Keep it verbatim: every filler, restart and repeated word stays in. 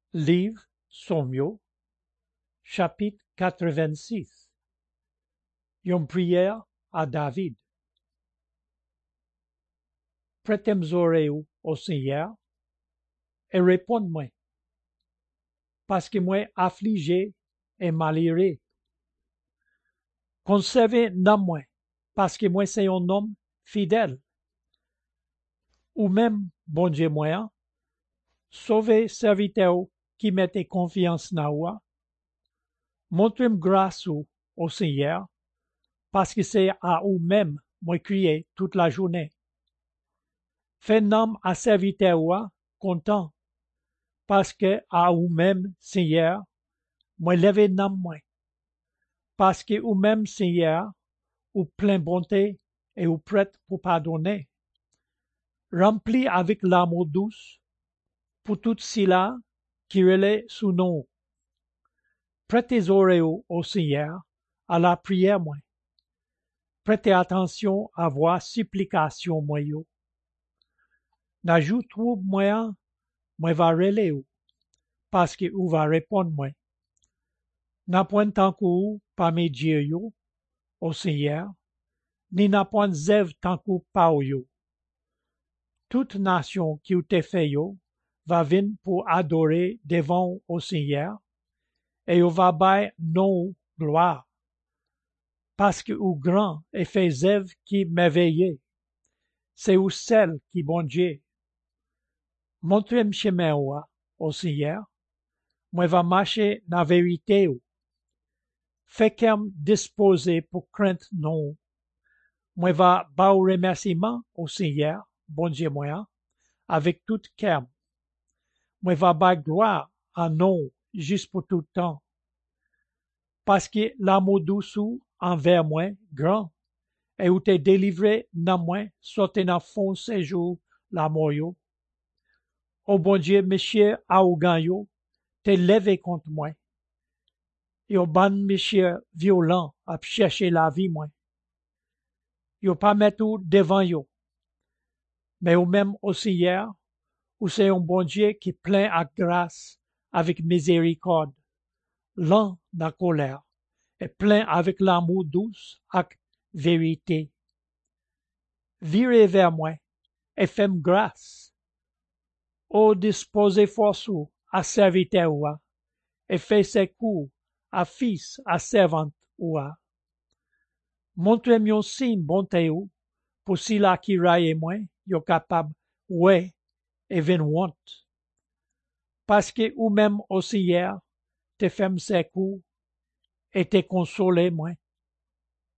Livre Somyo, chapitre quatre-vingt-six. Une prière à David. Prêtez oreilles au Seigneur et répondez-moi, parce que moi affligé et malheureux. Conservez non moi, parce que moi c'est un homme fidèle. Ou même, bon Dieu moi, sauvez serviteur qui mettez confiance en moi. Montrez-moi grâce au, au Seigneur, parce que c'est à vous-même moi crier toute la journée. Faites nom à serviteur moi content, parce que à vous-même, Seigneur, moi levez nom moi, parce que vous-même, Seigneur, ou plein bonté et ou prêt pour pardonner. Rempli avec l'amour douce pour tout cela qui relaie sous nom. Prêtez oreilles au Seigneur à la prière moi. Prêtez attention à vos supplications moi. N'ajoute trop moi, moi va relayer parce que vous va répondre moi. N'a point tant que vous pas mes dieux au Seigneur, ni n'a point zève tant que pas yo. Toute nation qui ou te fait yo va venir pour adorer devant au Seigneur et on va bailler non gloire. Parce que ou grand et fait zève qui m'éveillait. C'est ou celle qui bon Dieu. Montrez-moi chemin au Seigneur. Moi va marcher dans la vérité. Fait qu'elle disposé pour craindre non. Moi va bas au remerciement au Seigneur, bon Dieu moi, avec tout cœur. Moi va bas gloire à non, juste pour tout temps. Parce que l'amour douce envers moi, grand, et où t'es délivré dans moi, sortez dans fond séjour l'amour yo. Oh bon Dieu, monsieur, arrogant yo, t'es levé contre moi. Yo ban monsieur violent à chercher la vie moi. Yo pas mettre devant yo. Mais ou même aussi hier, où c'est un bon Dieu qui plein à grâce avec miséricorde, lent dans colère, et plein avec l'amour douce avec vérité. Virez vers moi et faites grâce. Ô disposez force à serviteur oua, et fait ses coups à fils à servante oua. Montrez-moi signe bonté ou, pour si la qui raille moi, yo capable, ouais, et vin want. Parce que ou même aussi hier, te femme ses coups, et te consolé moi.